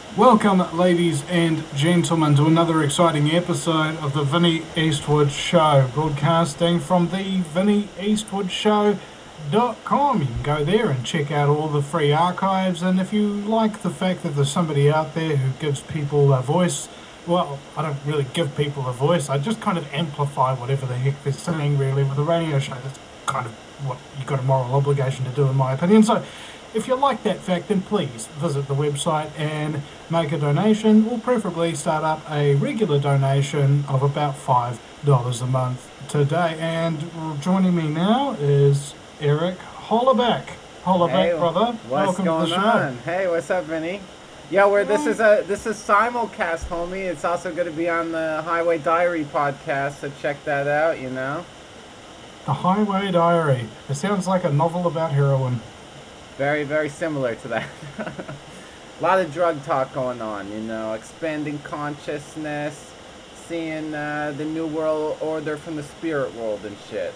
Welcome, ladies and gentlemen, to another exciting episode of the Vinny Eastwood Show, broadcasting from the VinnyEastwoodShow.com. You can go there and check out all the free archives, and if you like the fact that there's somebody out there who gives people a voice, well, I don't really give people a voice, I just kind of amplify whatever the heck they're saying, really, with a radio show. That's kind of what you've got a moral obligation to do, in my opinion. So, if you like that fact, then please visit the website and make a donation, or preferably start up a regular donation of about $5 a month today. And joining me now is Eric Hollaback. Hey, Hollaback, brother, what's welcome to the going show. on? Hey, what's up, Vinny? Yeah, where this Well, is simulcast, homie. It's also going to be on the Highway Diary podcast, so check that out. the Highway Diary. It sounds like a novel about heroin. Very, very similar to that. A lot of drug talk going on. Expanding consciousness, seeing the new world order from the spirit world and shit.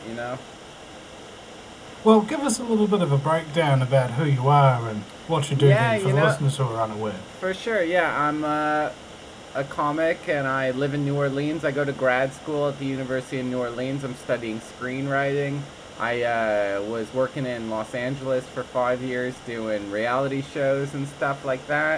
Well, give us a little bit of a breakdown about who you are and what you do Yeah, then for the listeners who are unaware. for sure. Yeah, I'm a comic, and I live in New Orleans. I go to grad school at the University of New Orleans. I'm studying screenwriting. I was working in Los Angeles for 5 years doing reality shows and stuff like that.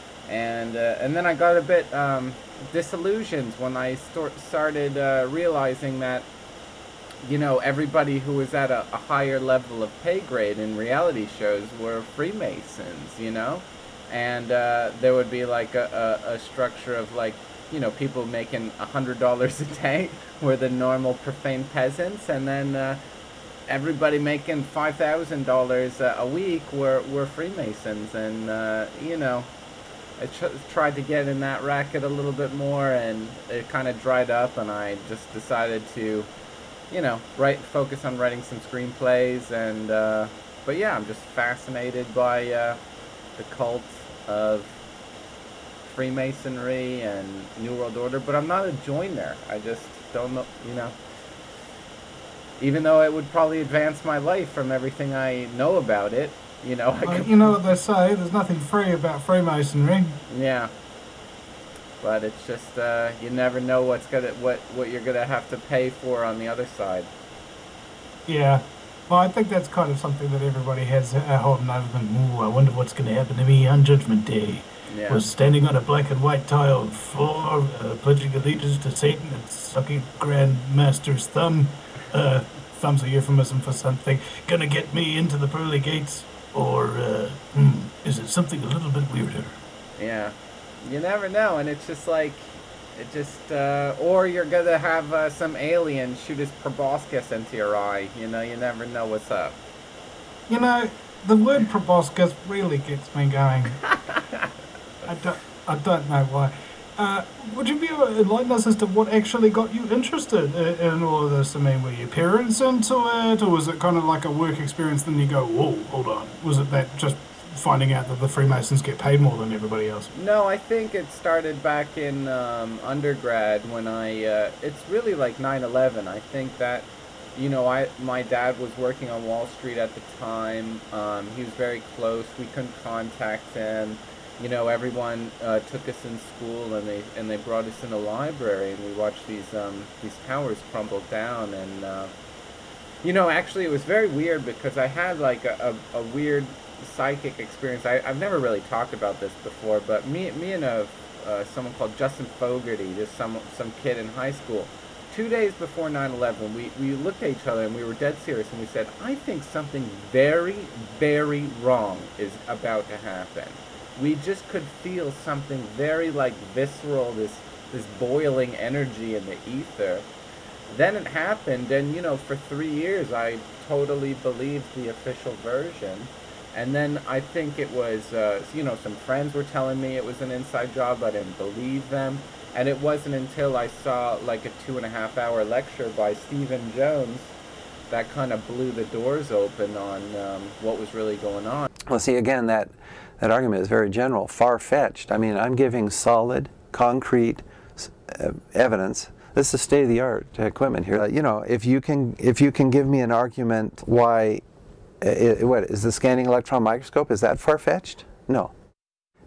And then I got a bit disillusioned when I started realizing that everybody who was at a higher level of pay grade in reality shows were Freemasons. And there would be like a structure of like, people making $100 a day were the normal profane peasants, and then everybody making $5,000 a week were Freemasons. And, I tried to get in that racket a little bit more, and it kind of dried up, and I just decided to focus on writing some screenplays. And but yeah, I'm just fascinated by the cult of Freemasonry and New World Order, but I'm not a joiner. I just don't know. Even though it would probably advance my life from everything I know about it. I could, You know what they say, there's nothing free about Freemasonry. yeah. But it's just you never know what you're gonna have to pay for on the other side. Yeah. Well, I think that's kind of something that everybody has holding over them. Ooh, I wonder what's going to happen to me on Judgment Day. Yeah. Was standing on a black and white tiled floor, pledging allegiance to Satan and sucking Grand Master's thumb. Thumb's a euphemism for something. Gonna get me into the pearly gates? Or is it something a little bit weirder? Yeah. You never know, and it's just like, or you're gonna have some alien shoot his proboscis into your eye. You never know what's up. You know, the word proboscis really gets me going. I don't know why. Would you be able to enlighten us as to what actually got you interested in all of this? I mean, were your parents into it, or was it kind of like a work experience? Then you go, whoa, hold on. Was it that just finding out that the Freemasons get paid more than everybody else? No, I think it started back in undergrad when it's really like 9/11. I think that, my dad was working on Wall Street at the time. He was very close. We couldn't contact him. Everyone took us in school, and they brought us in a library, and we watched these towers crumble down. And actually, it was very weird because I had like a weird psychic experience. I've never really talked about this before, but me and someone called Justin Fogarty, just some kid in high school, 2 days before 9/11, we looked at each other and we were dead serious, and we said, I think something very, very wrong is about to happen. We just could feel something very like visceral, this boiling energy in the ether. Then it happened, and for 3 years I totally believed the official version. And then I think it was, some friends were telling me it was an inside job. I didn't believe them. And it wasn't until I saw like a 2.5 hour lecture by Stephen Jones that kind of blew the doors open on what was really going on. Well, see, again, that argument is very general, far-fetched. I mean, I'm giving solid, concrete evidence. This is state-of-the-art equipment here. If you can give me an argument why, what is the scanning electron microscope? Is that far-fetched? No.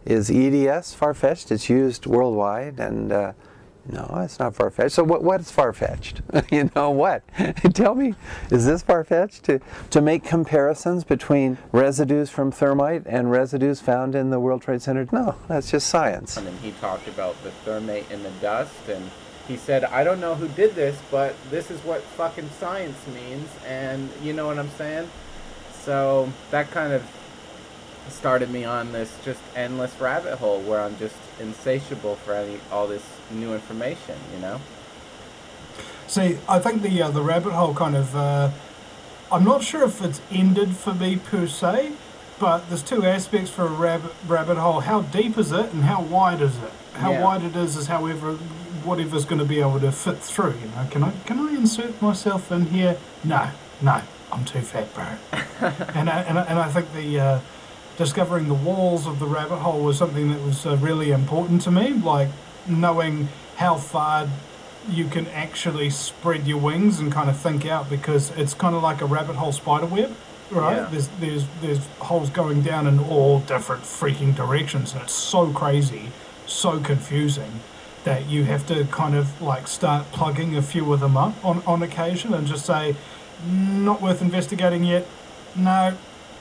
Is EDS far-fetched? It's used worldwide, and no, it's not far-fetched. So what's far-fetched? You know what? Tell me, is this far-fetched to make comparisons between residues from thermite and residues found in the World Trade Center? No, that's just science. And he talked about the thermate in the dust, and he said, I don't know who did this, but this is what fucking science means, and you know what I'm saying? So that kind of started me on this just endless rabbit hole where I'm just insatiable for all this new information, you know? See, I think the rabbit hole kind of, I'm not sure if it's ended for me per se, but there's two aspects for a rabbit hole. How deep is it and how wide is it? How wide it is however, whatever's going to be able to fit through, you know? Can I insert myself in here? No, I'm too fat, bro. and I think the discovering the walls of the rabbit hole was something that was really important to me, like knowing how far you can actually spread your wings and kind of think out, because it's kind of like a rabbit hole spider web, right? Yeah. There's holes going down in all different freaking directions, and it's so crazy, so confusing that you have to kind of like start plugging a few of them up on occasion and just say, not worth investigating yet. No.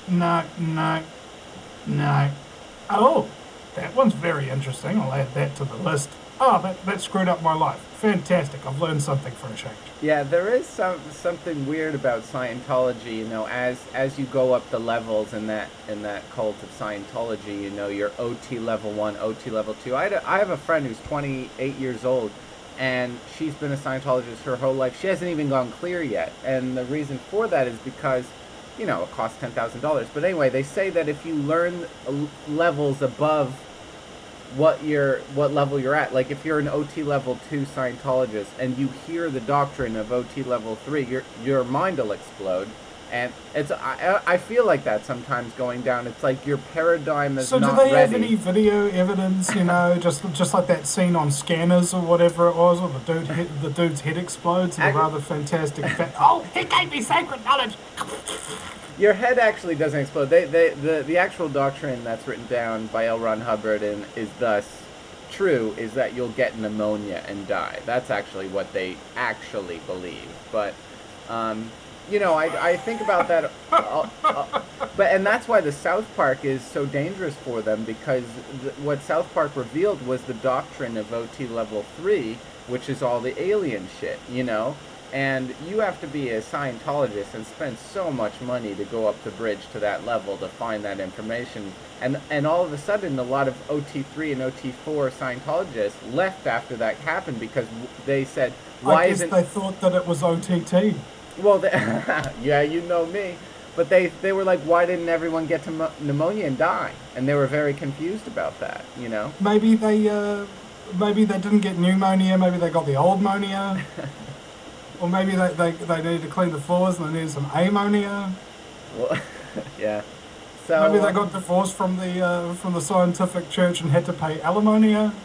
Oh, that one's very interesting. I'll add that to the list. Oh, that screwed up my life. Fantastic. I've learned something for a change. Yeah, there is something weird about Scientology, you know, as you go up the levels in that cult of Scientology, you know, you're OT level 1, OT level 2. I have a friend who's 28 years old, and she's been a Scientologist her whole life. She hasn't even gone clear yet, and the reason for that is because, you know, it costs $10,000. But anyway, they say that if you learn levels above what level you're at, like if you're an OT level 2 Scientologist and you hear the doctrine of OT level 3, your mind will explode. And I feel like that sometimes going down. It's like your paradigm is not ready. So do they have any video evidence, you know, just like that scene on Scanners or whatever it was, or the dude's head explodes in a rather fantastic oh, he gave me sacred knowledge! Your head actually doesn't explode. The actual doctrine that's written down by L. Ron Hubbard and is thus true is that you'll get pneumonia and die. That's actually what they actually believe. But you know, I think about that, and that's why the South Park is so dangerous for them, because what South Park revealed was the doctrine of OT level 3, which is all the alien shit, you know, and you have to be a Scientologist and spend so much money to go up the bridge to that level to find that information, and all of a sudden a lot of OT3 and OT4 Scientologists left after that happened because they said, why isn't... I guess they thought that it was OTT. Well, yeah, you know me. But they were like, why didn't everyone get to pneumonia and die? And they were very confused about that, you know? Maybe they didn't get pneumonia, maybe they got the old monia. Or maybe they needed to clean the floors and they needed some ammonia. Well, yeah. So maybe they got divorced from the scientific church and had to pay alimony. A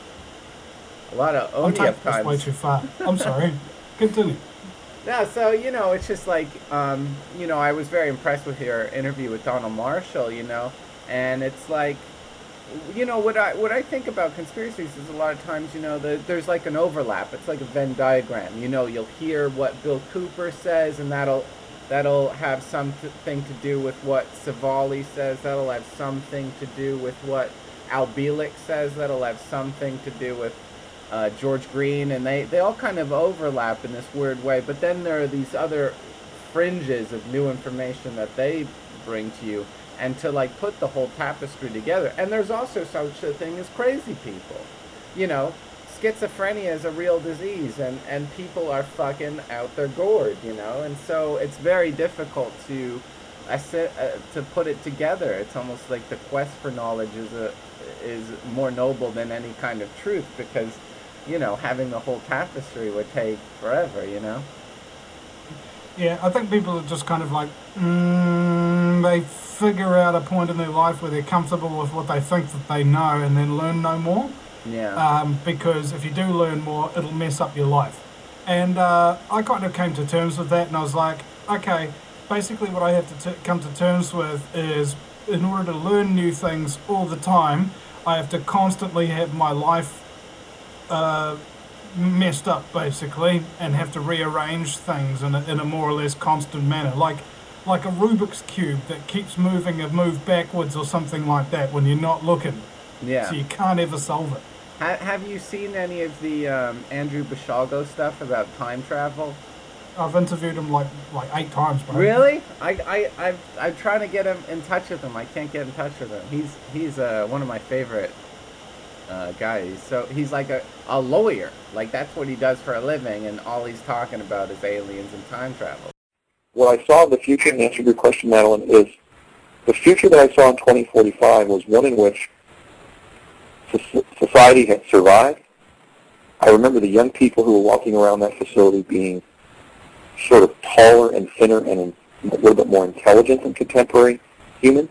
lot of I'm taking this way too far. I'm sorry. Continue. Yeah, so, you know, it's just like, you know, I was very impressed with your interview with Donald Marshall, you know, and it's like, you know, what I think about conspiracies is a lot of times, you know, there's like an overlap. It's like a Venn diagram. You know, you'll hear what Bill Cooper says, and that'll have something to do with what Savali says. That'll have something to do with what Al Bielek says. That'll have something to do with George Green, and they all kind of overlap in this weird way. But then there are these other fringes of new information that they bring to you, and to like put the whole tapestry together. And there's also such a thing as crazy people. You know, schizophrenia is a real disease, and people are fucking out their gourd, you know. And so it's very difficult to put it together. It's almost like the quest for knowledge is more noble than any kind of truth, because, you know, having the whole tapestry would take forever, you know? Yeah, I think people are just kind of like, they figure out a point in their life where they're comfortable with what they think that they know and then learn no more. Yeah. Because if you do learn more, it'll mess up your life. And I kind of came to terms with that, and I was like, okay, basically what I have to come to terms with is, in order to learn new things all the time, I have to constantly have my life messed up, basically, and have to rearrange things in a more or less constant manner, like a Rubik's cube that keeps moving and move backwards or something like that when you're not looking. Yeah. So you can't ever solve it. Have you seen any of the Andrew Basiago stuff about time travel? I've interviewed him like 8 times, bro. Really? I'm trying to get him in touch with him. I can't get in touch with him. He's one of my favorite guys. So he's like a lawyer. Like that's what he does for a living, and all he's talking about is aliens and time travel. What I saw in the future, and answer your question, Madeline, is the future that I saw in 2045 was one in which society had survived. I remember the young people who were walking around that facility being sort of taller and thinner and a little bit more intelligent than contemporary humans.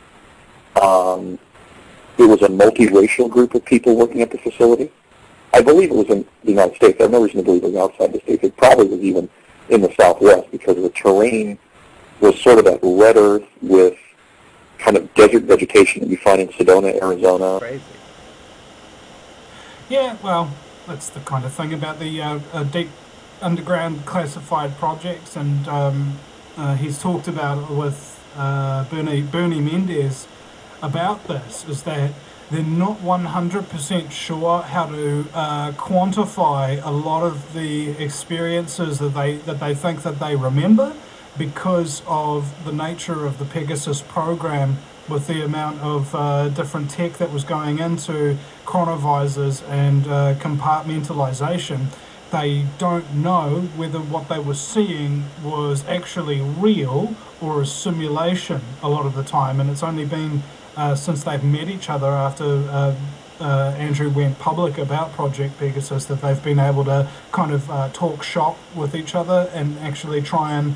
It was a multiracial group of people working at the facility. I believe it was in the United States. I have no reason to believe it was outside the States. It probably was even in the Southwest because the terrain was sort of that red earth with kind of desert vegetation that you find in Sedona, Arizona. Crazy. Yeah, well, that's the kind of thing about the deep underground classified projects, and he's talked about it with Bernie Mendez about this, is that they're not 100% sure how to quantify a lot of the experiences that they think that they remember because of the nature of the Pegasus program, with the amount of different tech that was going into chronovisors and compartmentalization. They don't know whether what they were seeing was actually real or a simulation a lot of the time, and it's only been since they've met each other after Andrew went public about Project Pegasus that they've been able to kind of talk shop with each other and actually try and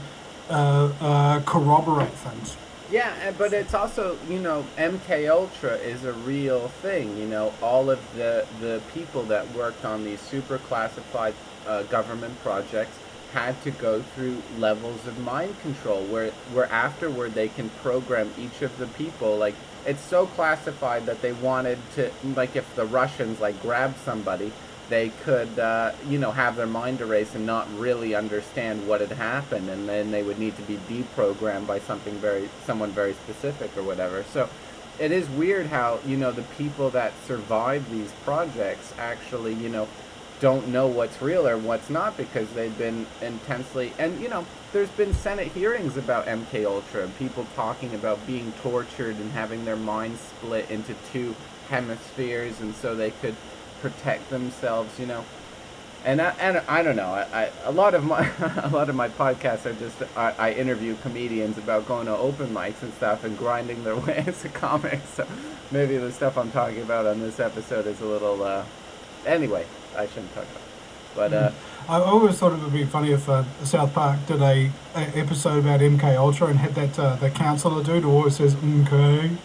corroborate things. Yeah, but it's also, MK Ultra is a real thing. All of the people that worked on these super classified government projects had to go through levels of mind control where afterward they can program each of the people. Like, it's so classified that they wanted to, like, if the Russians grabbed somebody, they could have their mind erased and not really understand what had happened, and then they would need to be deprogrammed by someone very specific or whatever. So it is weird how the people that survive these projects actually don't know what's real or what's not, because they've been intensely, and there's been Senate hearings about MK Ultra, people talking about being tortured and having their minds split into two hemispheres, and so they could protect themselves, and I don't know. A lot of my podcasts are just I interview comedians about going to open mics and stuff and grinding their way into comics. So maybe the stuff I'm talking about on this episode is a little. Anyway, I shouldn't talk about it. But I always thought it would be funny if South Park did a episode about MK Ultra and had that the counselor dude who always says MK,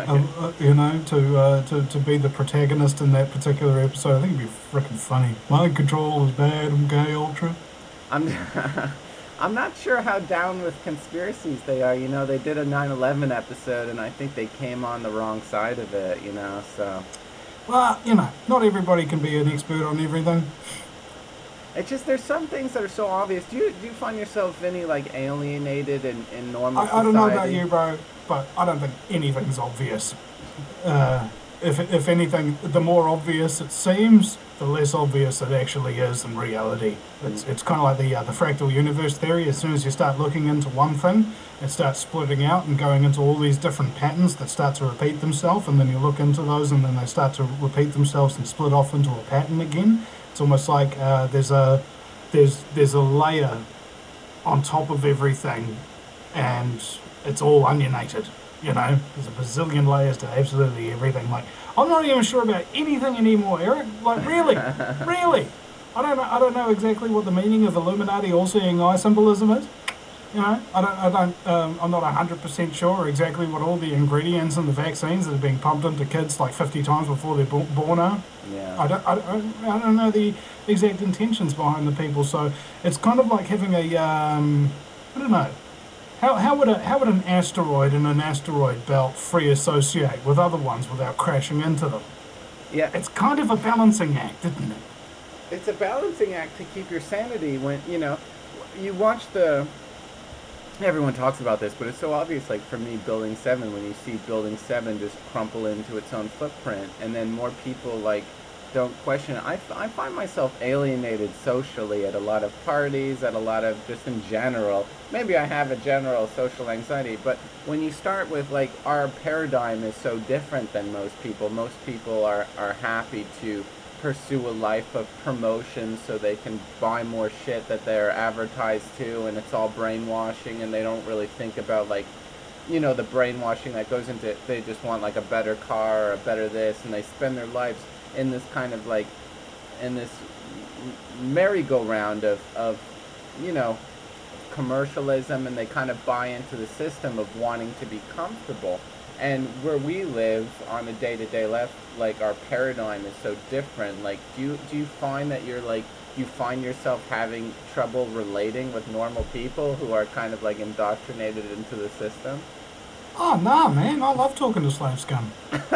to be the protagonist in that particular episode. I think it'd be freaking funny. Mind control is bad, MK Ultra. I'm not sure how down with conspiracies they are. They did a 9/11 episode, and I think they came on the wrong side of it. So. Well, not everybody can be an expert on everything. It's just there's some things that are so obvious. Do you find yourself any alienated in normal society? I don't know about you, bro, but I don't think anything's obvious. If anything, the more obvious it seems, the less obvious it actually is in reality. It's kind of like the fractal universe theory. As soon as you start looking into one thing, it starts splitting out and going into all these different patterns that start to repeat themselves, and then you look into those, and then they start to repeat themselves and split off into a pattern again. It's almost like there's a layer on top of everything, and it's all onionated. There's a bazillion layers to absolutely everything. I'm not even sure about anything anymore, Eric. Really, really. I don't know exactly what the meaning of Illuminati all-seeing eye symbolism is. I'm not 100% sure exactly what all the ingredients in the vaccines that are being pumped into kids 50 times before they're born are. Yeah. I don't know the exact intentions behind the people, so it's kind of like having how would an asteroid and an asteroid belt free associate with other ones without crashing into them? Yeah, It's kind of a balancing act, isn't it? it's a balancing act to keep your sanity when, you watch the, everyone talks about this, but it's so obvious, like for me, Building 7, when you see Building 7 just crumple into its own footprint, and then more people, like, don't question it. I find myself alienated socially at a lot of parties, at a lot of, just in general. Maybe I have a general social anxiety, but when you start with, like, our paradigm is so different than most people are happy to pursue a life of promotion so they can buy more shit that they're advertised to, and it's all brainwashing, and they don't really think about, like, the brainwashing that goes into it. They just want, like, a better car or a better this, and they spend their lives in this kind of, like, in this merry-go-round of commercialism, and they kind of buy into the system of wanting to be comfortable. And where we live on a day-to-day life, like, our paradigm is so different. Like, do you find that you find yourself having trouble relating with normal people who are kind of, like, indoctrinated into the system? Oh, nah, man. I love talking to slave scum.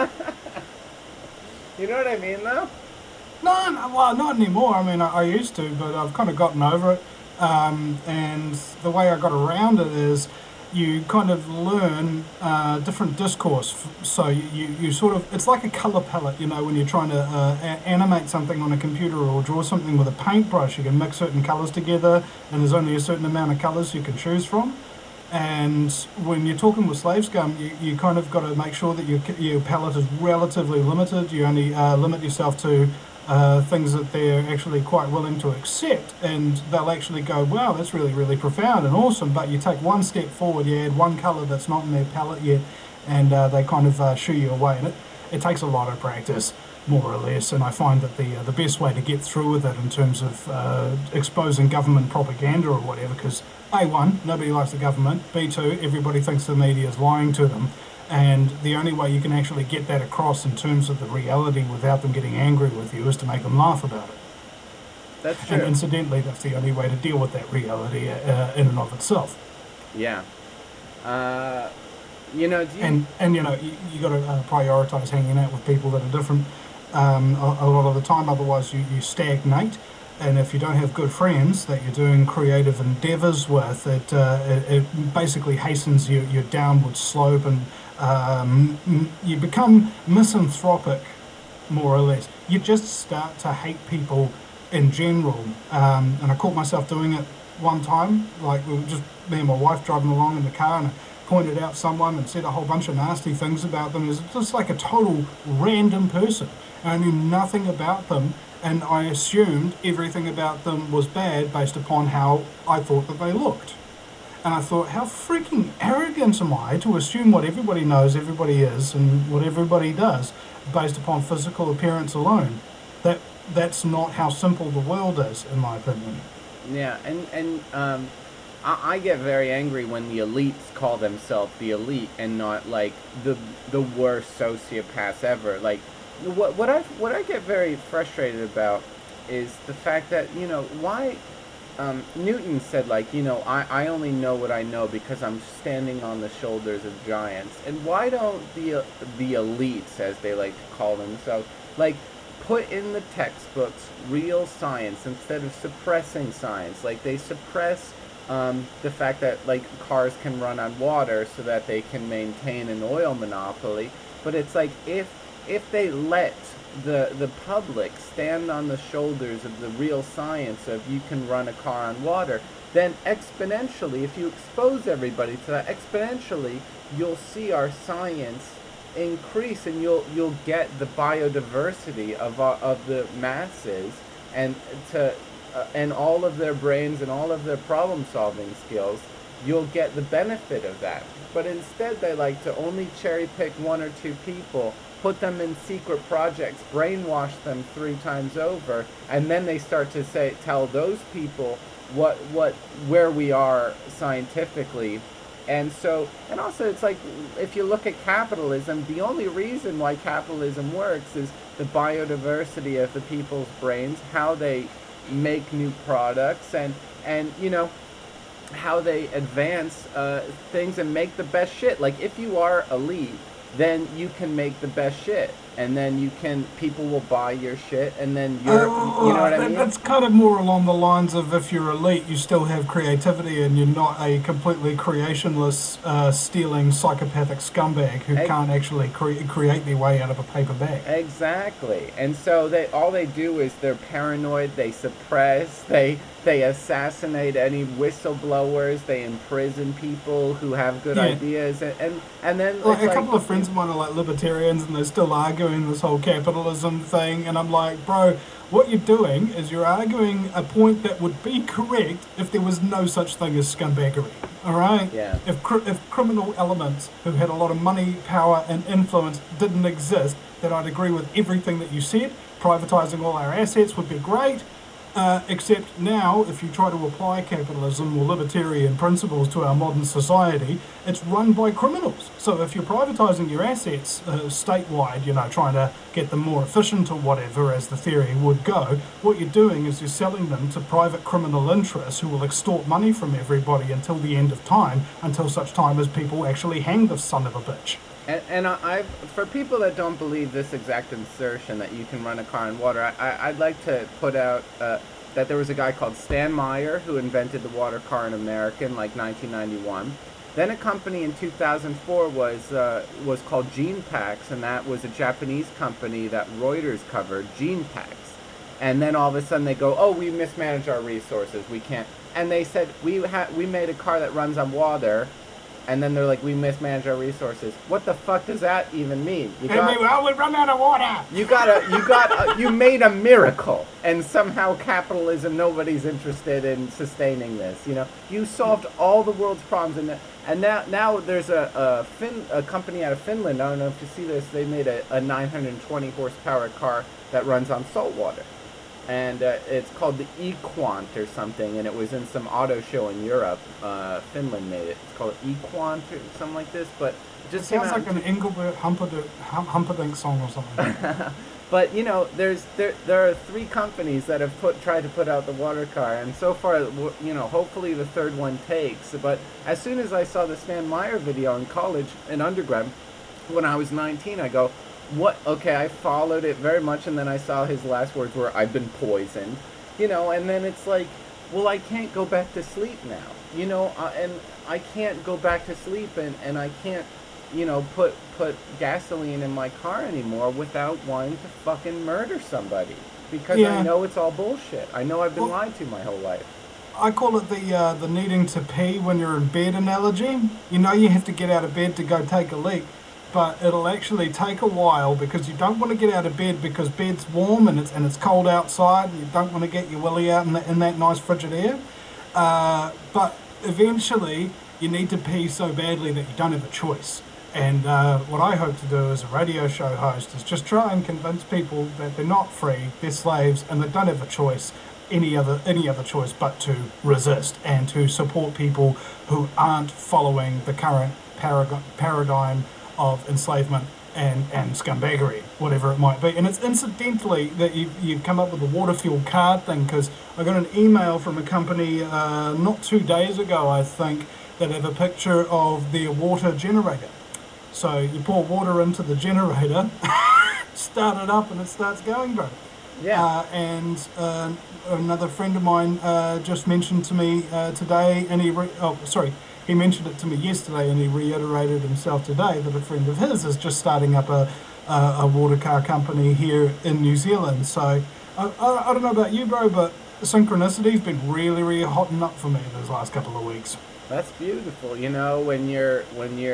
You know what I mean, though? No, no, well, not anymore. I mean, I used to, but I've kind of gotten over it. And the way I got around it is you kind of learn different discourse. So you sort of, it's like a color palette, when you're trying to animate something on a computer or draw something with a paintbrush. You can mix certain colors together, and there's only a certain amount of colors you can choose from. And when you're talking with slave scum, you kind of got to make sure that your palette is relatively limited. You only limit yourself to things that they're actually quite willing to accept, and they'll actually go, wow, that's really, really profound and awesome. But you take one step forward, you add one color that's not in their palette yet, and they kind of shoo you away. And it takes a lot of practice, more or less. And I find that the best way to get through with it in terms of exposing government propaganda or whatever, because A1, nobody likes the government. B2, everybody thinks the media is lying to them. And the only way you can actually get that across in terms of the reality without them getting angry with you is to make them laugh about it. That's true. And incidentally, that's the only way to deal with that reality in and of itself. Yeah. You got to prioritize hanging out with people that are different a lot of the time. Otherwise, you stagnate. And if you don't have good friends that you're doing creative endeavors with, it basically hastens your downward slope, and you become misanthropic, more or less. You just start to hate people in general. And I caught myself doing it one time. Like, we were just, me and my wife, driving along in the car, and I pointed out someone and said a whole bunch of nasty things about them. It was just like a total random person. I knew nothing about them, and I assumed everything about them was bad based upon how I thought that they looked. And I thought, how freaking arrogant am I to assume what everybody knows everybody is and what everybody does based upon physical appearance alone. That's not how simple the world is, in my opinion. Yeah, and I get very angry when the elites call themselves the elite and not, like, the worst sociopaths ever. Like, what I get very frustrated about is the fact that, why Newton said, like, I only know what I know because I'm standing on the shoulders of giants. And why don't the elites, as they like to call themselves, like, put in the textbooks real science instead of suppressing science? Like, they suppress the fact that, like, cars can run on water so that they can maintain an oil monopoly. But it's like, if they let the public stand on the shoulders of the real science of you can run a car on water, then exponentially, if you expose everybody to that, exponentially, you'll see our science increase, and you'll get the biodiversity of the masses, and and all of their brains and all of their problem-solving skills. You'll get the benefit of that. But instead, they like to only cherry pick one or two people, put them in secret projects, brainwash them 3 times over, and then they start to tell those people where we are scientifically. And also, it's like, if you look at capitalism, the only reason why capitalism works is the biodiversity of the people's brains, how they make new products, and how they advance things and make the best shit. Like if you are elite, then you can make the best shit, and then people will buy your shit, and then you know what I mean? That's kind of more along the lines of if you're elite, you still have creativity, and you're not a completely creationless, stealing psychopathic scumbag who can't actually create their way out of a paper bag. Exactly. And so all they do is they're paranoid, they suppress, they assassinate any whistleblowers, they imprison people who have good ideas, and then like a couple of friends of mine are like libertarians, and they're still arguing this whole capitalism thing, and I'm like, bro, what you're doing is you're arguing a point that would be correct if there was no such thing as scumbaggery. All right? Yeah. If criminal elements who had a lot of money, power, and influence didn't exist, then I'd agree with everything that you said. Privatizing all our assets would be great. Except now, if you try to apply capitalism or libertarian principles to our modern society, it's run by criminals. So if you're privatizing your assets statewide, trying to get them more efficient or whatever, as the theory would go, what you're doing is you're selling them to private criminal interests who will extort money from everybody until the end of time, until such time as people actually hang the son of a bitch. And for people that don't believe this exact assertion that you can run a car on water, I'd like to put out that there was a guy called Stan Meyer who invented the water car in America in like 1991. Then a company in 2004 was called Genpax, and that was a Japanese company that Reuters covered, Genpax. And then all of a sudden they go, oh, we mismanage our resources, we can't. And they said, we made a car that runs on water. And then they're like, we mismanage our resources. What the fuck does that even mean? We run out of water. You made a miracle, and somehow capitalism, nobody's interested in sustaining this. You solved all the world's problems, and now there's a company out of Finland. I don't know if you see this. They made a 920 horsepower car that runs on salt water. And it's called the Equant or something, and it was in some auto show in Europe. Finland made it. It's called Equant or something like this, but it just sounds like an Engelbert Humperdinck song or something. But there are 3 companies that have tried to put out the water car, and so far, hopefully the third one takes. But as soon as I saw the Stan Meyer video in college, in undergrad, when I was 19, I go, what? Okay, I followed it very much, and then I saw his last words were, I've been poisoned, and then it's like, well, I can't go back to sleep now, and I can't go back to sleep, and I can't, put gasoline in my car anymore without wanting to fucking murder somebody, because I know it's all bullshit. I know I've been lied to my whole life. I call it the needing to pee when you're in bed analogy. You have to get out of bed to go take a leak. But it'll actually take a while because you don't want to get out of bed because bed's warm and it's cold outside, and you don't want to get your willy out in that nice frigid air. But eventually you need to pee so badly that you don't have a choice. And what I hope to do as a radio show host is just try and convince people that they're not free, they're slaves, and they don't have a choice, any other choice but to resist and to support people who aren't following the current paradigm of enslavement and scumbaggery, whatever it might be. And it's incidentally that you've come up with the water fuel card thing, because I got an email from a company not 2 days ago, I think, that have a picture of their water generator. So you pour water into the generator, start it up, and it starts going, bro. Yeah. And another friend of mine just mentioned to me today, and he mentioned it to me yesterday, and he reiterated himself today that a friend of his is just starting up a water car company here in New Zealand. So I don't know about you, bro, but synchronicity's been really, really hotting up for me those last couple of weeks. That's beautiful. When you're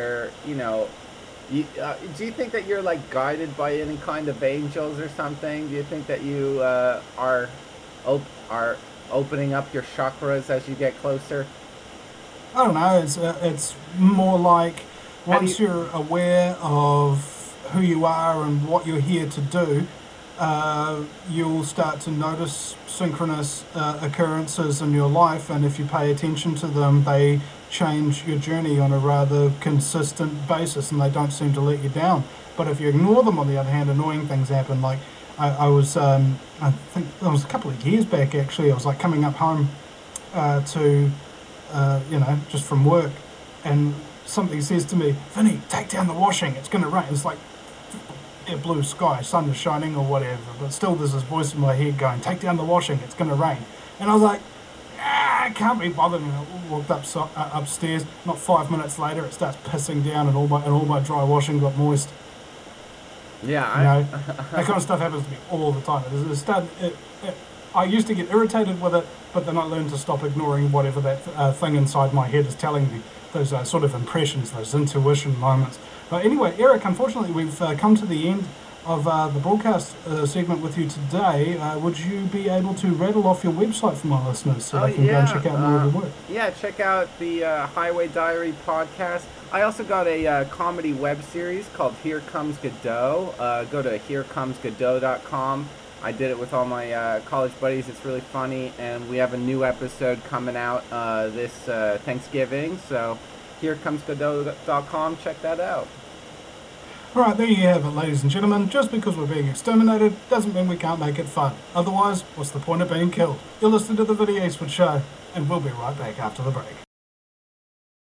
do you think that you're like guided by any kind of angels or something? Do you think that you are opening up your chakras as you get closer? I don't know. It's more like once you're aware of who you are and what you're here to do, you'll start to notice synchronous occurrences in your life, and if you pay attention to them, they change your journey on a rather consistent basis, and they don't seem to let you down. But if you ignore them, on the other hand, annoying things happen. Like I was, I think it was a couple of years back actually. I was like coming up home to just from work, and something says to me, Vinny, take down the washing, it's going to rain. It's like blue sky, sun is shining or whatever, but still there's this voice in my head going, take down the washing, it's going to rain. And I was like, I can't be bothered. And I walked upstairs. Not 5 minutes later, it starts pissing down, and all my dry washing got moist. Yeah, that kind of stuff happens to me all the time. I used to get irritated with it, but then I learned to stop ignoring whatever that thing inside my head is telling me. Those sort of impressions, those intuition moments. But anyway, Eric, unfortunately, we've come to the end of the broadcast segment with you today. Would you be able to rattle off your website for my listeners so they can go and check out more of your work? Yeah, check out the Highway Diary podcast. I also got a comedy web series called Here Comes Godot. Go to herecomes.godot.com. I did it with all my college buddies. It's really funny, and we have a new episode coming out this Thanksgiving. So herecomes.godot.com. Check that out. All right, there you have it, ladies and gentlemen. Just because we're being exterminated doesn't mean we can't make it fun. Otherwise, what's the point of being killed? You're listening to the Vinny Eastwood Show, and we'll be right back after the break.